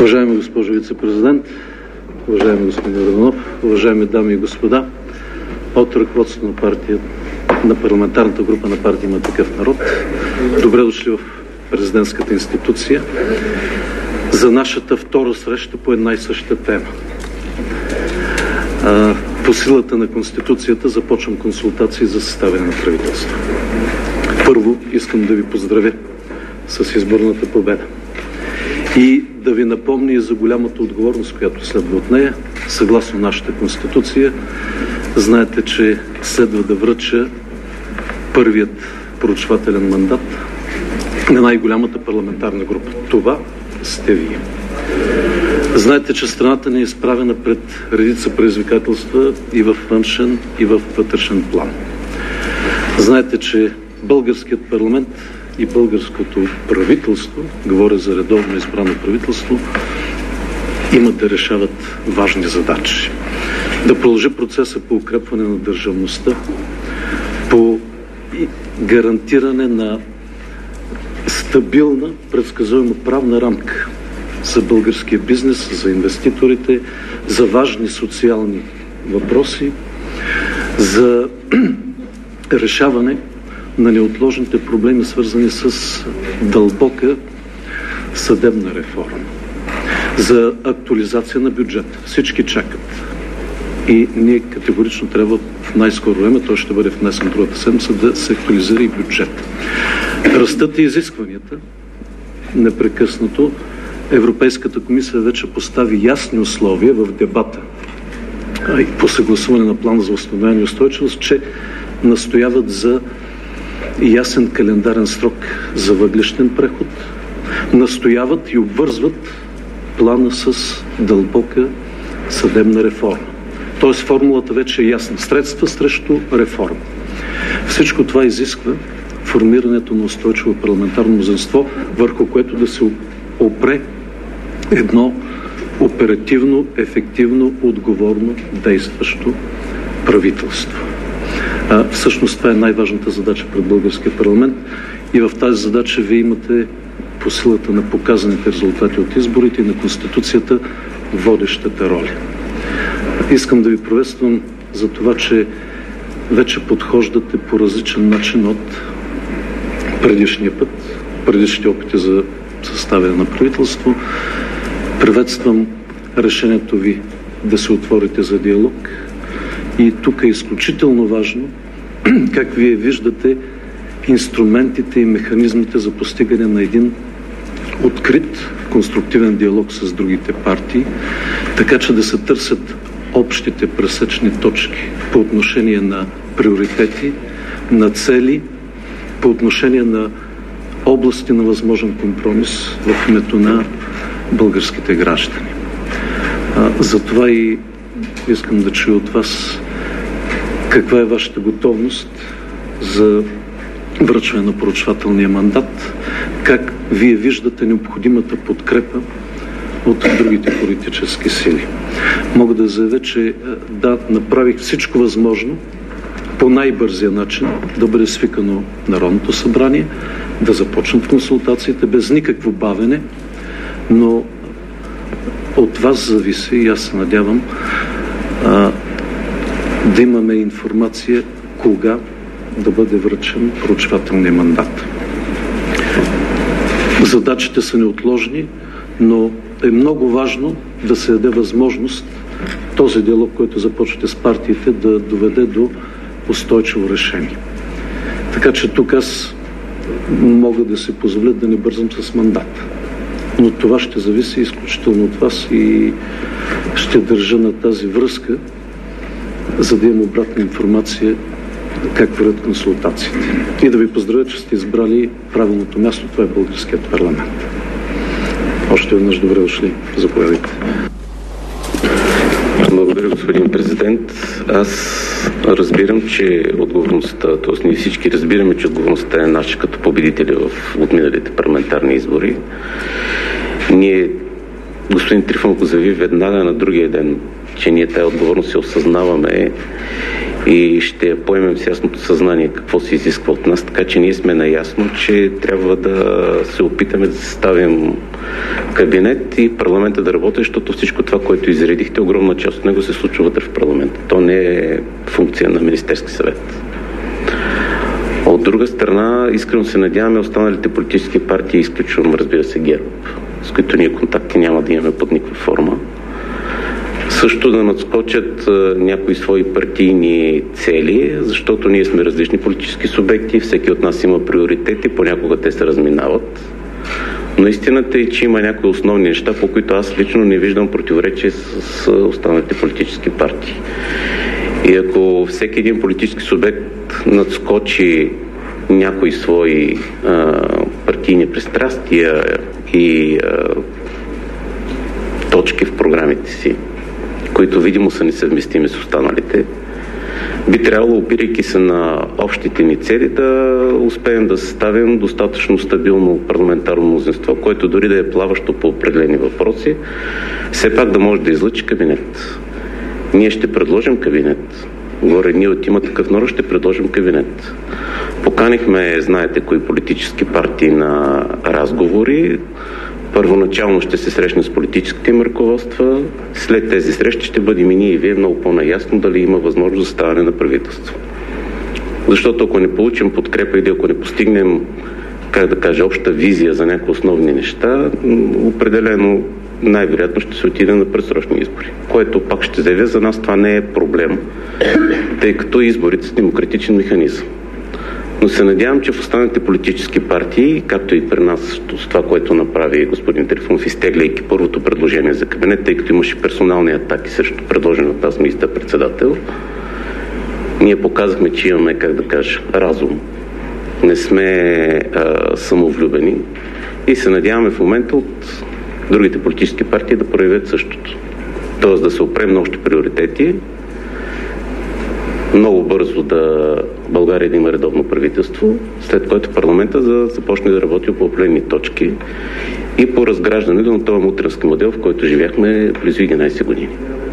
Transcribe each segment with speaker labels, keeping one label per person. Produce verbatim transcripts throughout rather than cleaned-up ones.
Speaker 1: Уважаема госпожо вице-президент, уважаеми господин Йорданов, уважаеми дами и господа, от ръководството на партия, на парламентарната група на партия Има такъв народ, добре дошли в президентската институция за нашата втора среща по една и съща тема. По силата на Конституцията започвам консултации за съставяне на правителство. Първо искам да ви поздравя с изборната победа и да ви напомня и за голямата отговорност, която следва от нея. Съгласно нашата Конституция, знаете, че следва да връча първият проучвателен мандат на най-голямата парламентарна група. Това сте вие. Знаете, че страната ни е изправена пред редица предизвикателства и в външен, и в вътрешен план. Знаете, че българският парламент и българското правителство, говоря за редовно избрано правителство, имат да решават важни задачи. Да продължи процеса по укрепване на държавността, по гарантиране на стабилна, предсказуема правна рамка за българския бизнес, за инвеститорите, за важни социални въпроси, за решаване на неотложните проблеми, свързани с дълбока съдебна реформа, за актуализация на бюджета. Всички чакат. И ние категорично трябва в най-скоро време, той ще бъде внесен другата седмица, да се актуализира и бюджет. Растат и изискванията непрекъснато. Европейската комисия вече постави ясни условия в дебата и по съгласуване на плана за възстановяване и устойчивост, че настояват за ясен календарен срок за въглищен преход, настояват и обвързват плана с дълбока съдебна реформа. Тоест формулата вече е ясна. Средства срещу реформа. Всичко това изисква формирането на устойчиво парламентарно мнозинство, върху което да се опре едно оперативно, ефективно, отговорно, действащо правителство. А, всъщност това е най-важната задача пред българския парламент и в тази задача вие имате по силата на показаните резултати от изборите и на Конституцията водещата роля. Искам да ви приветствам за това, че вече подхождате по различен начин от предишния път, предишните опити за съставяне на правителство. Приветствам решението ви да се отворите за диалог и тук е изключително важно как вие виждате инструментите и механизмите за постигане на един открит, конструктивен диалог с другите партии, така че да се търсят общите пресечни точки по отношение на приоритети, на цели, по отношение на области на възможен компромис в името на българските граждани. Затова и искам да чуя от вас каква е вашата готовност за връчване на проучвателния мандат, как вие виждате необходимата подкрепа от другите политически сили. Мога да заявя, че да, направих всичко възможно по най-бързия начин да бъде свикано Народното събрание, да започнат консултациите без никакво бавене, но от вас зависи и аз се надявам а, да имаме информация кога да бъде връчен проучвателния мандат. Задачите са неотложни, но е много важно да се даде възможност този диалог, който започвате с партиите, да доведе до устойчиво решение. Така че тук аз мога да се позволя да не бързам с мандат. Но това ще зависи изключително от вас и ще държа на тази връзка, за да имам обратна информация как вървят консултациите. И да ви поздравя, че сте избрали правилното място. Това е българският парламент. Още веднъж добре дошли. Заповядайте.
Speaker 2: Благодаря, господин президент. Аз разбирам, че отговорността, т.е. ние всички разбираме, че отговорността е наша като победители в отминалите парламентарни избори. Ние, господин Трифонов го заяви веднага на другия ден, че ние тази отговорност се осъзнаваме и ще поемем с ясното съзнание какво се изисква от нас, така че ние сме наясно, че трябва да се опитаме да съставим кабинет и парламента да работи, защото всичко това, което изредихте, огромна част от него се случва вътре в парламента. То не е функция на Министерски съвет. От друга страна, искрено се надяваме останалите политически партии, изключвам, разбира се, ГЕРБ, с които ние контакти няма да имаме под никаква форма, също да надскочат а, някои свои партийни цели, защото ние сме различни политически субекти, всеки от нас има приоритети, понякога те се разминават. Но истината е, че има някои основни неща, по които аз лично не виждам противоречие с, с останалите политически партии. И ако всеки един политически субект надскочи някои свои а, партийни пристрастия и а, точки в програмите си, които видимо са несъвместими с останалите, би трябвало, опирайки се на общите ни цели, да успеем да съставим достатъчно стабилно парламентарно мнозинство, което дори да е плаващо по определени въпроси, все пак да може да излъчи кабинет. Ние ще предложим кабинет. Горе ние от Има такъв народ ще предложим кабинет. Поканихме, знаете, кои политически партии на разговори. Първоначално ще се срещне с политическите им ръководства. След тези срещи ще бъдем и ние и вие много по-наясно дали има възможност за ставане на правителство. Защото ако не получим подкрепа или ако не постигнем, как да кажа, обща визия за някои основни неща, определено най-вероятно ще се отиде на предсрочни избори. Което пак ще заявя, за нас това не е проблем, тъй като изборите са демократичен механизъм. Но се надявам, че в останалите политически партии, както и при нас с това, което направи господин Трифонов, изтегляйки първото предложение за кабинет, тъй като имаше персонални атаки срещу предложен от нас министър-председател, ние показахме, че имаме, как да кажа, разум. Не сме а, самовлюбени и се надяваме в момента от другите политически партии да проявят същото. Тоест да се опрем на още приоритети, много бързо да България да има редовно правителство, след което парламента да започне да работи по определени точки и по разграждането на този мутренски модел, в който живяхме близо единайсет години.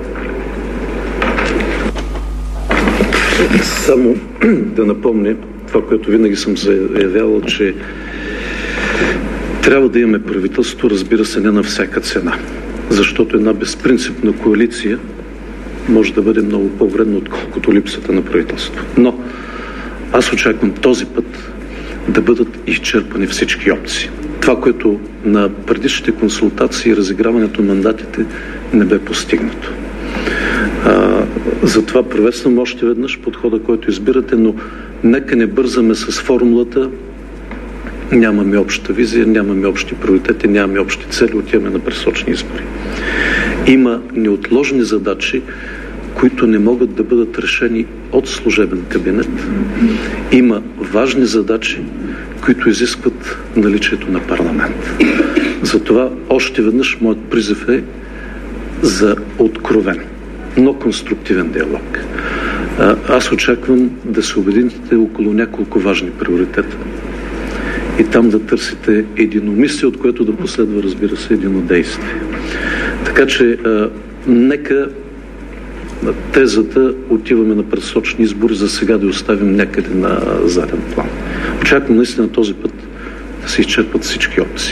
Speaker 1: Само да напомня това, което винаги съм заявявал, че трябва да имаме правителство, разбира се, не на всяка цена. Защото една безпринципна коалиция може да бъде много по-вредна, отколкото липсата на правителство. Но аз очаквам този път да бъдат изчерпани всички опции. Това, което на предишните консултации и разиграването на мандатите не бе постигнато. А, затова приветствам още веднъж подхода, който избирате, но нека не бързаме с формулата. Нямаме обща визия, нямаме общи приоритети, нямаме общи цели, отиваме на предсрочни избори. Има неотложни задачи, които не могат да бъдат решени от служебен кабинет. Има важни задачи, които изискват наличието на парламент. Затова още веднъж моят призив е за откровен, но конструктивен диалог. Аз очаквам да се обедините около няколко важни приоритета и там да търсите единомислие, от което да последва, разбира се, единодействие. Така че а, нека тезата отиваме на предсрочни избори, за сега да оставим някъде на заден план. Очаквам наистина този път да се изчерпат всички опции.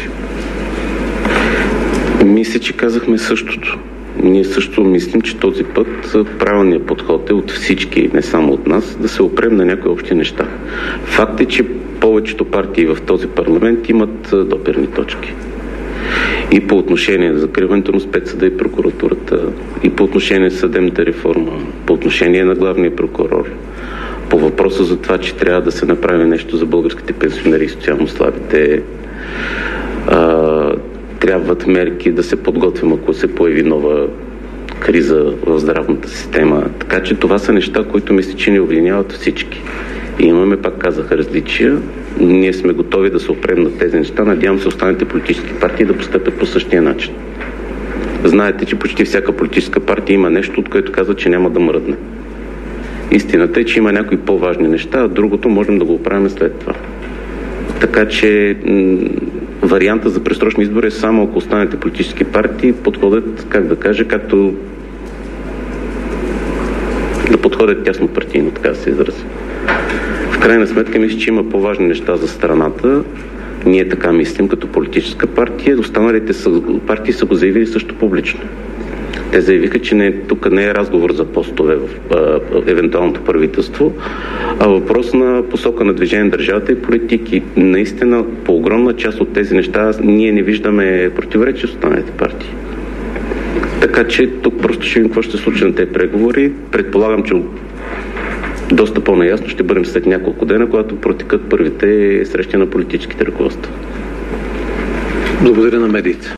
Speaker 2: Мисля, че казахме същото. Ние също мислим, че този път правилният подход е от всички, не само от нас, да се опрем на някои общи неща. Факт е, че повечето партии в този парламент имат допирни точки. И по отношение на закриването на спецсъда и прокуратурата, и по отношение на съдебната реформа, по отношение на главния прокурор, по въпроса за това, че трябва да се направи нещо за българските пенсионери и социално слабите, а, трябват мерки да се подготвим, ако се появи нова криза в здравната система. Така че това са неща, които мисля, че ни обединяват всички. И имаме, пак казах, различия. Ние сме готови да се опрем на тези неща. Надявам се останалите политически партии да постъпят по същия начин. Знаете, че почти всяка политическа партия има нещо, от което казва, че няма да мръдне. Истината е, че има някои по-важни неща, а другото можем да го оправим след това. Така че м- варианта за предсрочни избори е само ако останалите политически партии подходят, как да кажа, както да подходят тясно партийно, така да се изрази. В крайна сметка мисля, че има по-важни неща за страната. Ние така мислим като политическа партия. Останалите са, партии са го заявили също публично. Те заявиха, че не, тук не е разговор за постове в а, евентуалното правителство, а въпрос на посока на движение на държавата и политики. Наистина, по огромна част от тези неща ние не виждаме противоречие с останалите партии. Така че тук просто ще видим какво ще се случи на тези преговори. Предполагам, че доста по-наясно ще бъдем след няколко дена, когато протекат първите срещи на политическите ръководства.
Speaker 1: Благодаря на медиите.